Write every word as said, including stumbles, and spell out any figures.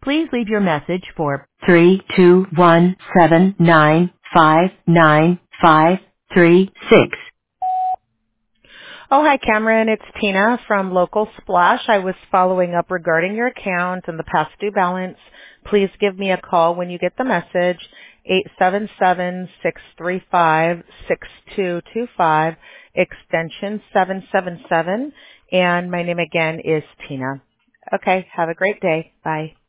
Please leave your message for three two one seven nine five nine five three six. Oh, hi, Cameron. It's Tina from Local Splash. I was following up regarding your account and the past due balance. Please give me a call when you get the message, eight seven seven, six three five, six two two five, extension seven seven seven, and my name again is Tina. Okay, have a great day. Bye.